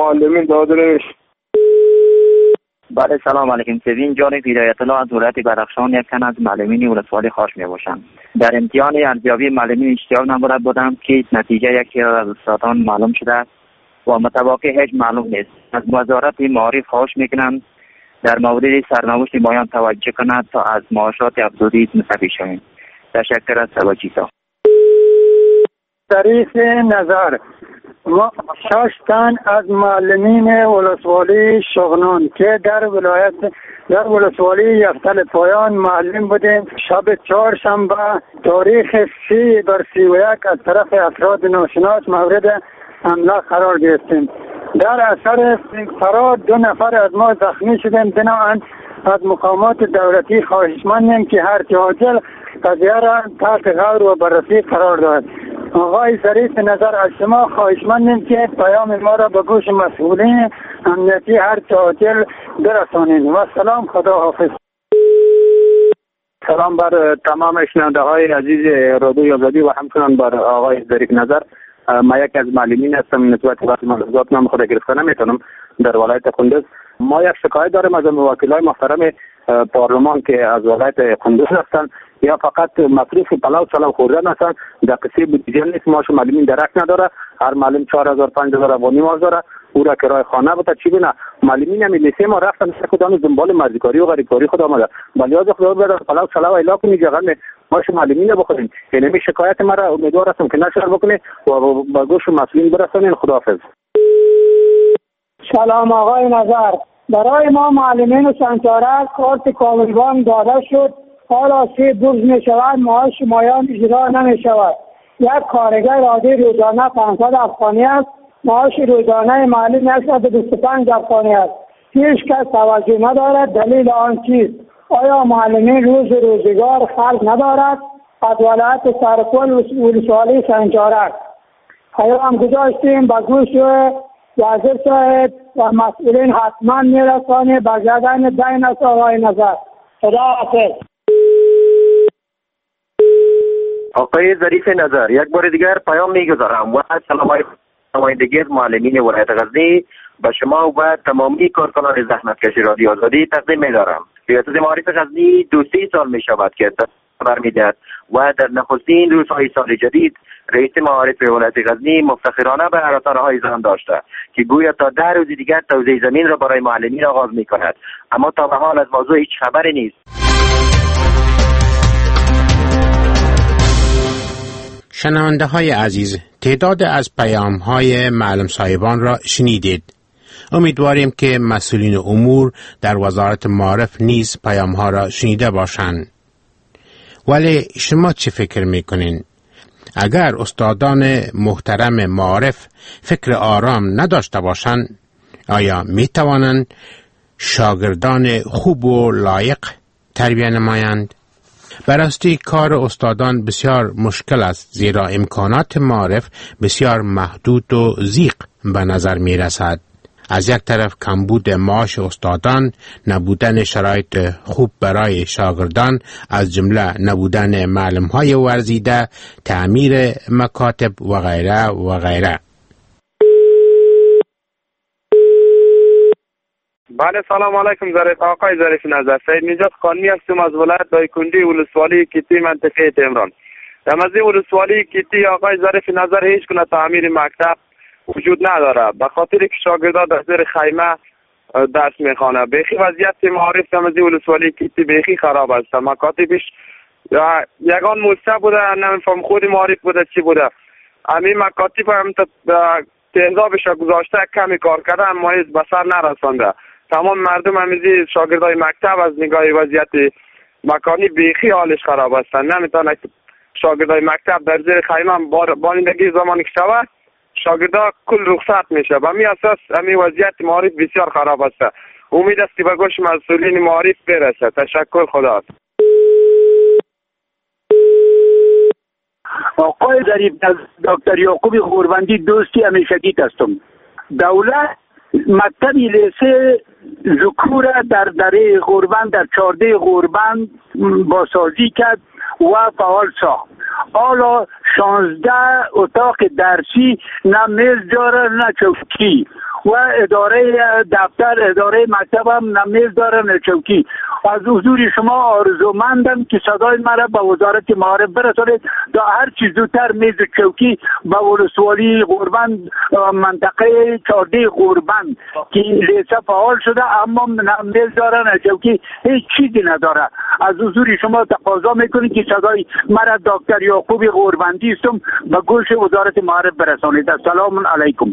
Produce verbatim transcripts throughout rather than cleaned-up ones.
معلمین داده نمیشه. بله سلام علیکم. سوین جانب هدایت الله از ولایت بدخشان، یک تن از معلمین ولسوالی خواهش می‌باشم. در امتحان ارزیابی معلمین اشتیاق نموده بودم که نتیجه یکی از استادان معلوم شده و متوقع هیچ معلوم نیست. از وزارت معارف خواهش میکنم در مورد سرنوشت مایان توجه کند تا از معاشات افزودی مستفید شویم. تشکر از توجهتان. طریق نظر ما شش تن از معلمین ولسوالی شغنان که در ولایت در ولسوالی یفتل پایان معلم بودیم، شب چهارشنبه تاریخ سی بر سی و یک از طرف افراد ناشناس مورد حمله قرار گرفتیم. در اثر فرار دو نفر از ما زخمی شدیم. بنابراین از مقامات دولتی خواهشمندیم که هر عاجل قضیه را تحت غور و بررسی قرار دهد. آقای ظریف نظر از شما خواهشمندیم که پیام ما را به گوش مسئولین امنیتی هر عاجل برسانید. و سلام، خدا حافظ. سلام بر تمام شنونده های عزیز رادیوی آزادی و همچنان بر آقای ظریف نظر. ما یک از معلمین هستم. نسبت به ملاحظات نام خود گرفتن نمیتونم در ولایت کندوز. ما یک شکایت داریم از وکیلای محترم پارلمان که از ولایت کندوز هستند، یا فقط مصروف پلاو سلام خوردن هستند. در قصه بودجه نیست. ماش معلمین درک نداره. هر معلم چهار هزار پنج هزار و نیم داره. او را کرای خانه بده چی بینه. معلمین هم لیسه ما رفتن کدام دنبال مرزکاری و غریبکاری خود آمده. بلیاز خدا بده پلاو سلام الا کنی جگان ماش معلمین بخورین. یعنی شکایت ما را امیدوار هستم که نشر بکنه و با گوش مسئولین برسونین. خداحافظ. سلام آقای نظر. برای ما معلمین سنجاره کارت کاملوان داده شد. حالا سه روز می شود معاش مایان اجرا نمی شود. یک کارگر عادی روزانه پانصد افغانی است. معاش روزانه معلم صد و بیست و پنج افغانی است. هیچ کس توجه ندارد. دلیل آن چیست؟ آیا معلمین روز روزگار خلق ندارد؟ از ولایت سرپل ولسوالی سنجاره پیام گذاشتیم به گوش وزیر صاحب و مسئولین حتما میرسانه به زدن دین است. آقای نظر، خدا حافظ. آقای ظریف نظر، یک بار دیگر پیام میگذارم و سلام نمایندگی معلمین ولایت غزنی به شما و تمامی کارکنان زحمتکش رادیو آزادی تقدیم می‌دارم. ریاست معارف غزنی دو سه سال می شود که خبر می‌دهد و در نخستین روزهای سال جدید رئیس معارف ولایت غزنی مفتخرانه به رسانه‌های زنان داشته که گویا تا ده روز دیگر توزیع زمین را برای معلمین آغاز می‌کند، اما تا به حال از موضوع هیچ خبری نیست. شنونده های عزیز، تعداد از پیام های معلم صاحبان را شنیدید. امیدواریم که مسئولین امور در وزارت معارف نیز پیام ها را شنیده باشند. ولی شما چه فکر میکنین؟ اگر استادان محترم معارف فکر آرام نداشته باشند، آیا می توانند شاگردان خوب و لایق تربیت نمایند؟ براستی کار استادان بسیار مشکل است، زیرا امکانات معارف بسیار محدود و ضیق به نظر می رسد. از یک طرف کمبود معاش استادان، نبودن شرایط خوب برای شاگردان از جمله نبودن معلم‌های ورزیده، تعمیر مکاتب و غیره و غیره. بله سلام علیکم. ظریف آقای ظریف نظر، سید نجات خانی هستم از ولایت دایکنډي ولسوالی کیتی منطقه تهران. در مزه ولسوالی کیتی آقای ظریف نظر هیچ گونه تعمیر مکتب وجود نداره، به خاطر که شاگردان در زیر خیمه درس میخوانه. بیخی وضعیت معارف در مزه ولسوالی کیتی بیخی خراب است. مکاتبش یگان موسه بوده، نمیفهم خود معارف بوده چی بوده. همین مکاتب هم تعدادش گذاشته کمی کار کرده اما هیچ به سر نرسانده. تمام مردم همیزی شاگردای مکتب از نگاه وضعیت مکانی بیخی حالش خراب هستند. نمیتونه شاگردای مکتب در زیر خیمه بانندگی زمانی که شود شاگردا کل رخصت میشه. به می اساس همین وضعیت معارف بسیار خراب است. امید است که به گوش مسئولین معارف برسه. تشکر. خدا. آقای ظریف، دکتر یعقوب غوربندی دوستی همیشگی هستم. دولت مکتب لیسه ذکور در دره غوربند در چارده غوربند بازسازی کرد و فعال ساخت. حالا شانزده اتاق درسی نه میز داره نه چوکی. و اداره دفتر اداره مکتب هم میز دارن چوکی. از حضور شما آرزومندم که صدای مرا به وزارت معارف برسانید تا هر چیز زودتر میز چوکی به ولسوالی غوربند منطقه چارده غوربند که لیسه فعال شده اما میز دارن چوکی هیچ چیزی نداره. از حضور شما تقاضا میکنید که صدای مرا دکتر یعقوب غوربندی استم به گوش وزارت معارف برسانید. السلام علیکم.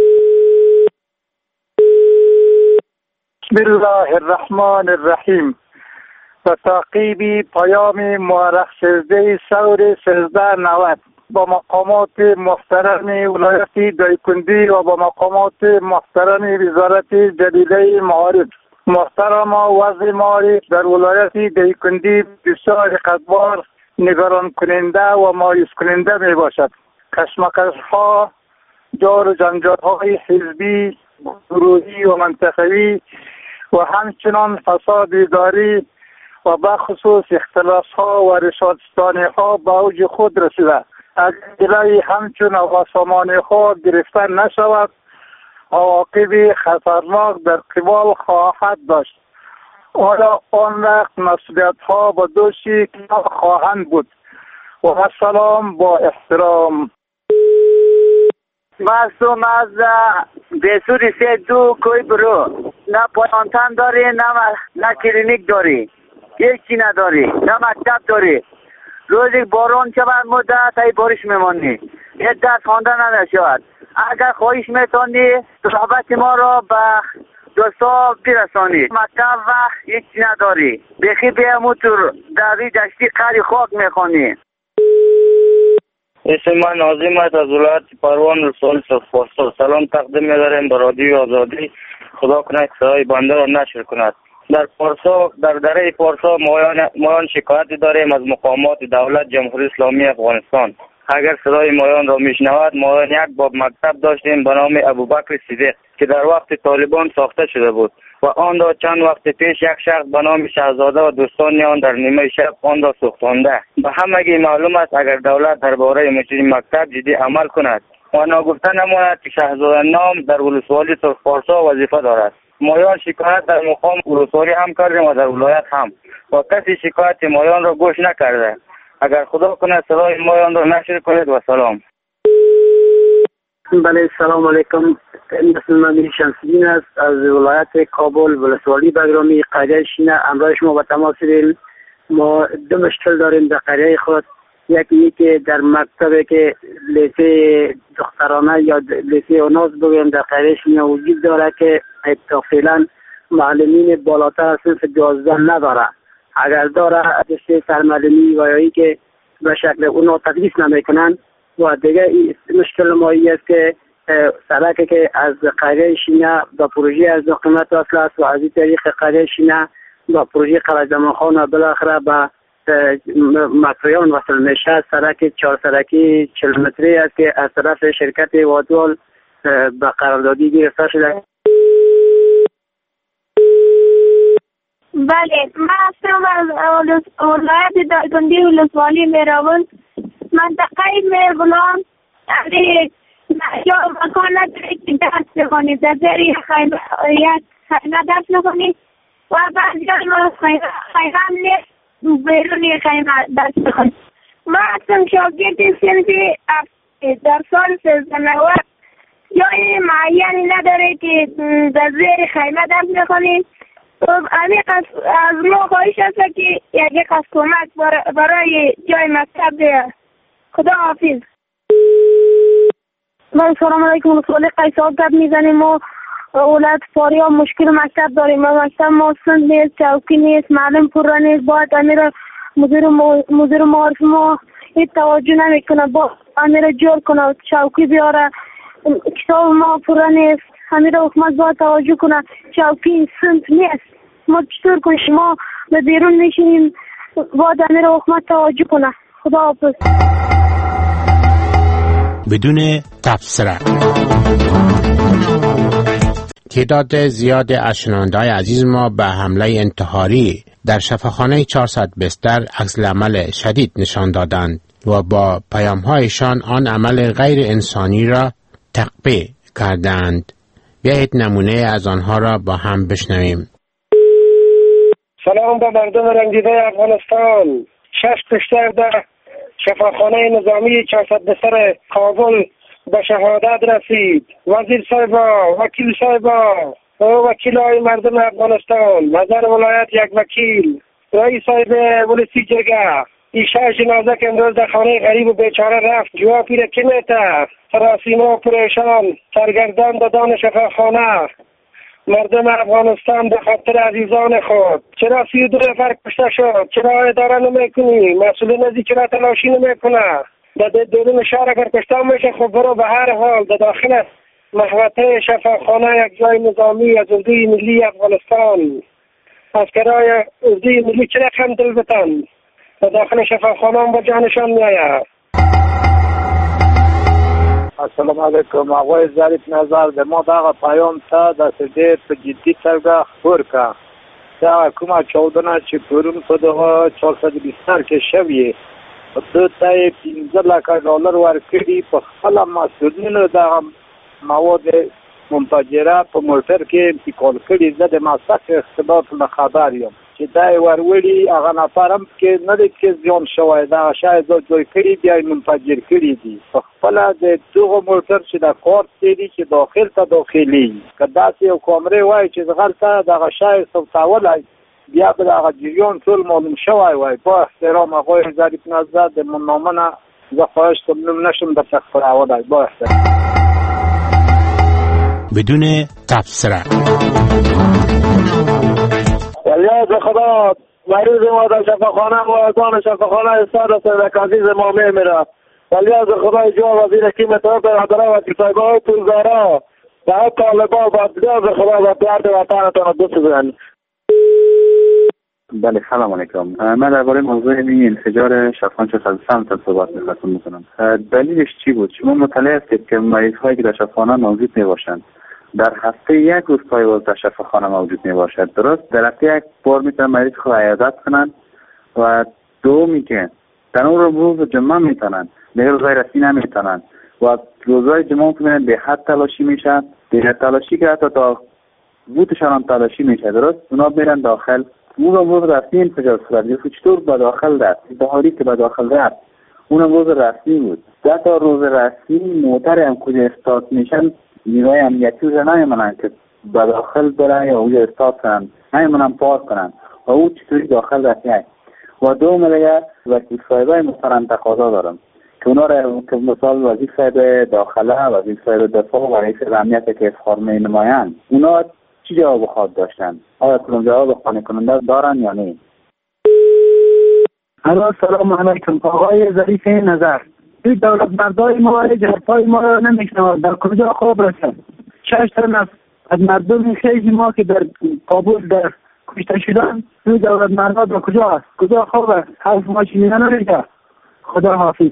بسم الله الرحمن الرحیم. و تعقیب پیام مورخ سیزده سور سیزده نود با مقامات محترم ولایت دایکنډي و با مقامات محترم وزارت جلیله معارف. محترم وضع معارف در ولایت دایکنډي بسیار قدبار، نگران کننده و مایوس کننده می باشد. کشمکش ها، جار و جنجال های حزبی، گروهی و منطقوی و همچنان فساد اداری و بخصوص اختلاس ها و رشوت‌ستانی ها به اوج خود رسیده. اگر جلوی همچون آسمانی ها گرفته نشود عواقب خطرناک در قبال خواهد داشت. حالا آن وقت مسئولیت ها به دوشی خواهند بود. و السلام با احترام. معصوم از بیسوری سه دو کوی برو، نه پایانتن داری نه نه کلینیک داری، هیچی نداری، نه مکتب داری. روزی باران شود مدت ای بارش میمانی، یه دست خواندن نشود. اگر خواهش میتونی صحبت ما را به دوستا برسانی. مکتب و هیچی نداری، بخی بیاموتور دوی دشتی قری خاک میخوانی. اسم من ناظم است از ولایت پروان رسول صفاستو. سلام تقدیم می‌داریم به رادیو آزادی. خدا کنه صدای بنده را نشر کند. در پارسا در دره پارسا مایان مایان شکایتی داریم از مقامات دولت جمهوری اسلامی افغانستان. اگر صدای مایان را میشنود، مایان یک باب مکتب داشتیم به نام ابوبکر صدیق که در وقت طالبان ساخته شده بود و آن را چند وقت پیش یک شخص به نام شهزاده و دوستان آن در نیمه شب آن را سوختانده. به همگی معلوم است اگر دولت درباره مشروع مکتب جدی عمل کند و ناگفته نماند که شهزاده نام در ولسوالی پارسا وظیفه دارد. مایان شکایت در مقام ولسوالی هم کردیم و در ولایت هم و کسی شکایت مایان را گوش نکرده. اگر خدا کنه صدای مایان را نشر کنید و سلام. بله سلام علیکم. مسلمان شمس‌الدین است از ولایت کابل ولسوالی بگرامی قریه شینه. امروز شما با تماس داریم. ما دو مشکل داریم در قریه خود. یکی که در مکتبی که لیسه دخترانه یا لیسه اوناز بگویم در قریه شینه وجود داره که تا فعلا معلمین بالاتر از صنف دوازده نداره. اگر داره دسته سرمعلمی و یایی که به شکل اونا تدریس نمیکنن. و دیگه مشکل ما این است که سرکی که از قریه شینه با پروژه از قیمت اصل است و از این طریق قریه شینه با پروژه قلعه‌زمان خان و بالاخره به مکرویان وصل میشه. سرک چهار سرکی چهل متری است که از طرف شرکت وادوال به قراردادی گرفته شده. بله، من هستم از ولایت دایکنډي ولسوالی میراون منطقه میربلان. یا مکان نداره که درس بخونید، در زیر یک خیمه درس بخونید و بعضی ما خیمه نیست بیرون یک خیمه درس بخونید. ما هستم شاگرد صنفی در سال سیزده نود. یا این معینی نداره که در زیر خیمه درس بخونید. امیق از ما خواهش است که یک از کمک برای جای مکتب ده. خدا حافظ. من سلام علیکم. ولسوالی قیصاب گپ میزنیم. ما ولایت فاریاب مشکل مکتب داریم. ما مکتب ما سند نیست، چوکی نیست، معلم پورا نیست. باید امیر مدیر مدیر معارف ما هیچ توجه نمیکنه. با امیر جور کنه، چوکی بیاره. کتاب ما پورا نیست. امیر حکومت باید توجه کنه. چوکی سند نیست. ما چطور کنیم؟ ما به بیرون میشینیم. باید امیر حکومت توجه کنه. خدا حافظ. بدون تبصره. تعداد زیاد از شنونده‌های عزیز ما به حمله انتحاری در شفاخانه چهارصد بستر عکس‌العمل شدید نشان دادند و با پیام‌هایشان آن عمل غیر انسانی را تقبیح کردند. بیایید نمونه از آنها را با هم بشنویم. سلام به مردم رنجیده افغانستان. شش کشته در شفاخانه نظامی چهارصد بستر کابل به شهادت رسید. وزیر صاحبا، وکیل صاحبا، وکیل های مردم افغانستان، نظر ولایت یک وکیل، رئیس صاحب ولسی جرگه، ایشا جنازه که امروز در خانه غریب و بیچاره رفت جواب پیره کی میته؟ سراسیمه و پریشان سرگردان دادان شفاخانه مردم افغانستان به خاطر عزیزان خود. چرا سی و دو نفر کشته شد؟ چرا اداره نمیکنی؟ مسئولین ازی چرا تلاشی نمیکنه؟ در دورون شهر اگر کشته میشه خب برو به هر حال در داخل محوطه شفاخانه یک جای نظامی از اردوی ملی افغانستان عسکرای اردوی ملی چرا کم دل بتن در داخل شفاخانه هم با جانشان میآید. السلام علیکم. آقای ظریف نظر د ما دغه پیام ته داسې ډېر په جدي توګه خپور کړه. دغه کومه چاودنه چې پرون په دغه چهارصد بستر کې شوې ده ته یې پنځه لکه ډالر ورکړي. په خپله مسؤلینو دغه مواد منفجره په موټر کې انتقال کړي. زه د مسلک اختلاف نه خبر یم چې دا یې ورولي هغه نفر هم کې نه دی کې زیان شوی. دغه شی ځای ځای کړي بیا یې منفجر کړي دي. په خپله د دغه موټر چې د کارت دی چې داخل ته داخلي که داسې یو کامرې وای چې دغلته دغه شی ثبتولی بیا به دغه جریان ټول معلوم شوی وای. با احترام آقای ظریف نظر د نامه نه زه خواهش کوم نشم درته خپرولی. با احترام بدون تبصره. ولیعز خدا مریض ما در شفاخانه موازان شفاخانه استاد سیدک عزیز ما میمیره. ولیعز خدا جواب وزیر کی مطابق برادره و کتابه های پولدارا و های طالبا و ولیعز خدا و پیارد وطنتان دوست بزنید. بله سلام علیکم. من درباره موضوع این انفجار شفاخانه چهارصد و سه صحبت می‌خواستم بکنم. دلیلش چی بود؟ شما مطلع هستید که مریض هایی که در شفاخانه موجود میباشند در هفته یک روز پایواز در شفاخانه موجود میباشد. درست در هفته یک بار میتونن مریض خود عیادت کنند و دو میگن در اون روز جمعه میتونن دیگر روزهای رسمی نمیتونن و روزهای جمعه که به حد تلاشی میشن به تلاشی که حتی تا بوتشان هم تلاشی میشه. درست اونا میرن داخل اون روز رسمی انفجار صورت گرفت. چطور به داخل رفت؟ بهاری که به داخل رفت اون روز رسمی بود. ده تا روز رسمی موتر هم کجا استارت میشن نیروی امنیتی رو نمیمونن که به داخل برن یا اونجا استارت کنن، نمیمونن پارک کنن و او چطوری داخل رسیه. و دو ملیه وکیل صاحبای محترم تقاضا دارم که اونا را که مثال وزیر صاحب داخله، وزیر صاحب دفاع و رئیس امنیت که اظهار می نمایند اونا چی جواب خواهد داشتن؟ آیا کدوم جواب قانع کننده دارن یا نه؟ سلام علیکم. آقای ظریف نظر، این دولت مردای ما جرفای ما را نمیشنواد. در کجا خواب رسد؟ شش تن از مردم خیلی ما که در کابل در کشته شدن این دولت مردا در کجا است؟ کجا خواب است؟ حرف ما شنیده نمیشه. خدا حافظ.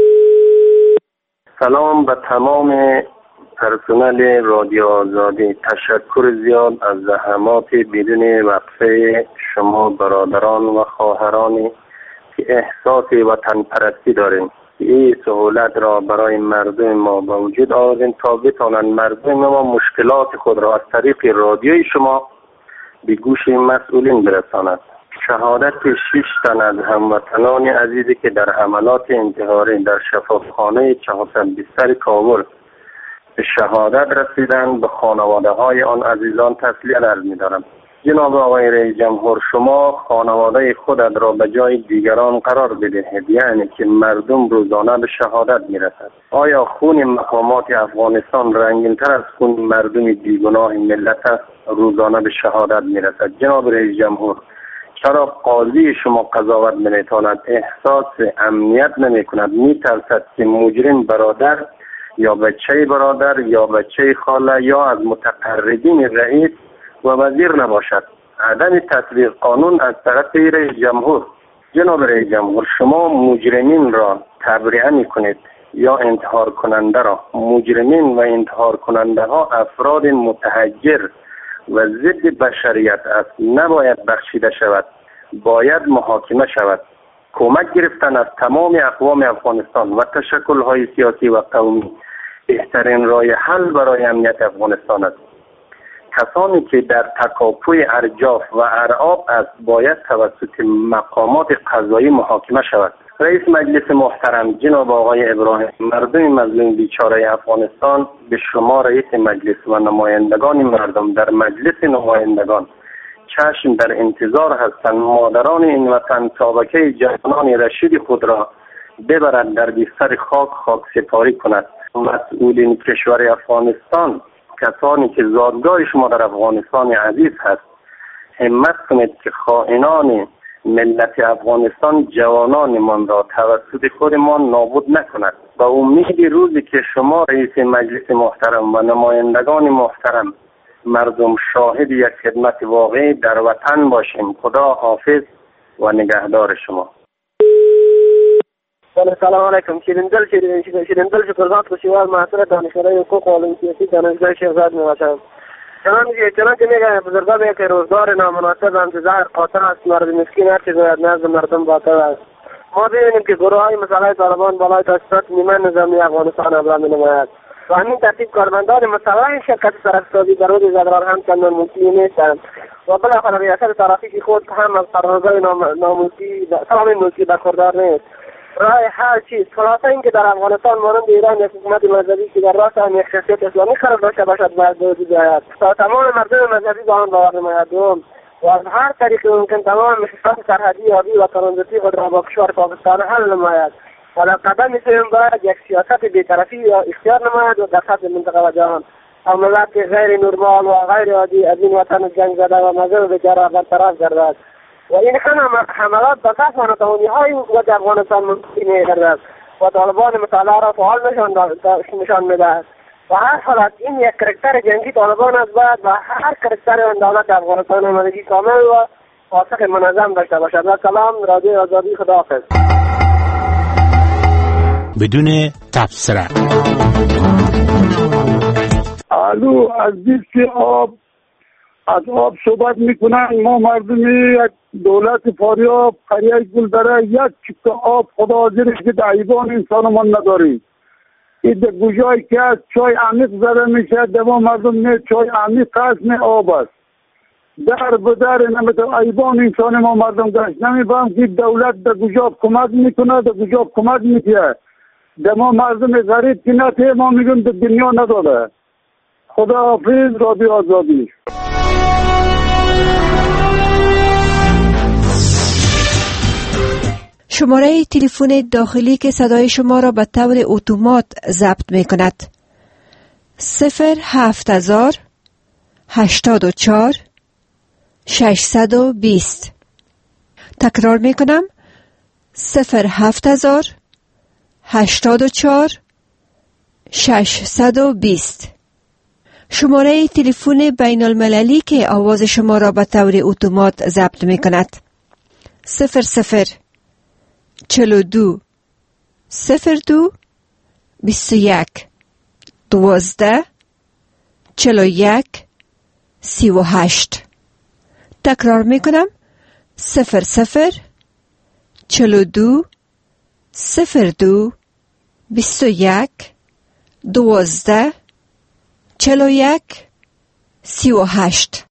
سلام به تمام پرسنل رادیو آزادی. تشکر زیاد از زحمات بدون وقفه شما برادران و خواهرانی که احساس وطن پرستی داریم. این سهولت را برای مردم ما به وجود آوردین تا بتوانند مردم ما مشکلات خود را از طریق رادیوی شما به گوش مسئولین برساند. شهادت شش تن از هموطنان عزیزی که در حملات انتحاری در شفاخانه چهارصد بستر کابل به شهادت رسیدن به خانواده های آن عزیزان تسلیت عرض می‌دارم. جناب آقای رئیس جمهور، شما خانواده خودت را به جای دیگران قرار بدهید، یعنی که مردم روزانه به شهادت میرسد. آیا خون مقامات افغانستان رنگین‌تر از خون مردم بیگناه ملت است روزانه به شهادت میرسد؟ جناب رئیس جمهور، چرا قاضی شما قضاوت نمی‌تواند احساس امنیت نمی‌کند، می‌ترسد که مجرم برادر یا بچه برادر یا بچه خاله یا از متقربین رئیس و وزیر نباشد؟ عدم تطبیق قانون از طرف رئیس جمهور. جناب رئیس جمهور، شما مجرمین را تبرئه می‌کنید یا انتحار کننده را. مجرمین و انتحار کننده ها افراد متحجر و ضد بشریت است، نباید بخشیده شود، باید محاکمه شود. کمک گرفتن از تمام اقوام افغانستان و تشکل‌های سیاسی و قومی بهترین راه حل برای امنیت افغانستان است. کسانی که در تکاپوی ارجاف و ارعاب است باید توسط مقامات قضایی محاکمه شود. رئیس مجلس محترم جناب آقای ابراهیم، مردم مظلوم بیچاره افغانستان به شما رئیس مجلس و نمایندگان مردم در مجلس نمایندگان چشم در انتظار هستند. مادران این وطن طبقه جوانان رشید خود را ببرد در بستر خاک خاک سپاری کند. مسئولین کشور افغانستان، کسانی که زادگاه شما در افغانستان عزیز هست، همت کنید که خائنان ملت افغانستان جوانانمان را توسط خودمان نابود نکند. با امید روزی که شما رئیس مجلس محترم و نمایندگان محترم مردم شاهد یک خدمت واقعی در وطن باشیم. خدا حافظ و نگهدار شما. سلام علیکم. شیرندل شیرندل شکرزاد خوشیوال محصول دانشگاه حقوق و علوم سیاسی دانشگاه شیخزاد میباشم. چنانچه چنانچه میگه بزرگان میگه که روزگار نامناسب انتظار قاطع است، مرد مسکین هر چه باید نزد مردم باطل است. ما ببینیم که گروه های مسئله طالبان بالای تاسیسات نیمه نظامی افغانستان ابرا می‌نماید و همین ترتیب کارمندان مسئله شرکت سرکسازی در روز زدران هم چندان مطیع نیستند و بالاخره ریاست ترافیک خود هم از قرارداد ناموسی سلام ملکی برخوردار نیست. راه هر چیز خلاصه این که در افغانستان مانند ایران یک حکومت مذهبی که در راست هم یک شخصیت اسلامی قرار داشته باشد باید وجود آید تا تمام مردم مذهبی با آن باور نماید و از هر طریق ممکن تمام مشکلات سرحدی آبی و ترانزیتی خود را با کشور پاکستان حل نماید و در قدم سوم باید یک سیاست بی‌طرفی اختیار نماید و در سطح منطقه و جهان عملیات غیر نرمال و غیر عادی از این وطن جنگ زده و مذهب بیچاره برطرف گردد و این همه حملات به کسب ناتوانی های حکومت افغانستان ممکن می‌گردد و طالبان مطالعه را فعال نشان می‌دهد و هر حالت این یک کرکتر جنگی طالبان است باید و هر کرکتر آن دولت افغانستان آمادگی کامل و واسق منظم داشته باشد. و سلام، رادیو آزادی، خداحافظ. بدون تبصره. الو، از دیسک آب از آب صحبت میکنن. ما مردمی یک دولت فاریاب قریه گلدره یک چکه آب خدا حاضر که در ایوان انسان ما نداریم. این در گوجای که از چای عمیق زده میشه دما مردم نه چای عمیق هست نه آب است. در بدر نمیتون ایوان انسان ما مردم گشت نمیفهم که دولت در گوجا کمک میکنه در گوجا کمک میکنه دما مردم غریب که نه ما میگم در دنیا نداره. خدا حافظ. رادیو آزادی. شماره تلفن داخلی که صدای شما را به طور اتومات ضبط می کند صفر هفت هزار هشتاد و چهار ششصد و بیست. تکرار می کنم صفر هفت هزار هشتاد و چهار ششصد و بیست. شماره تلفن بین المللی که آواز شما را به طور اتومات ضبط می کند صفر صفر چهل و دو صفر دو بیست و یک دوازده چهل و یک سی و هشت. تکرار می کنم صفر صفر چهل و دو صفر دو بیست و یک دوازده چهل و یک سی و هشت.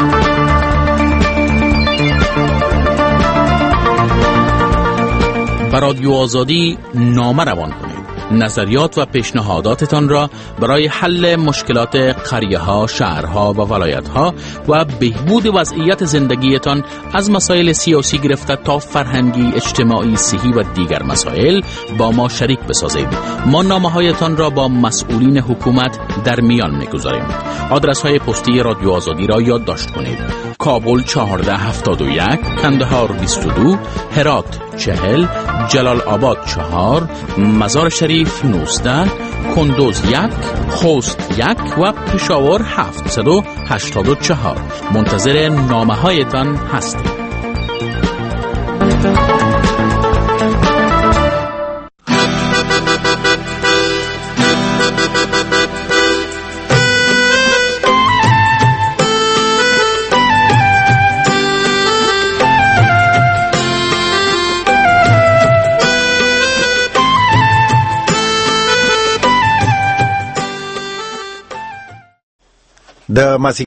به رادیو آزادی نامه روان کنید. نظریات و پیشنهاداتتان را برای حل مشکلات قریه ها، شهرها و ولایت ها و بهبود وضعیت زندگیتان از مسائل سیاسی گرفته تا فرهنگی، اجتماعی، صحی و دیگر مسائل با ما شریک بسازید. ما نامه هایتان را با مسئولین حکومت در میان میگذاریم. آدرس های پستی رادیو آزادی را یادداشت کنید: کابل چهارده هفتاد و یک، کندهار بیست و دو، هرات چهل، جلال آباد چهار، مزار شریف نوزده، کندوز یک، خوست یک و پشاور هفتصد و هشتاد و چهار. منتظر نامه هایتان هستیم. د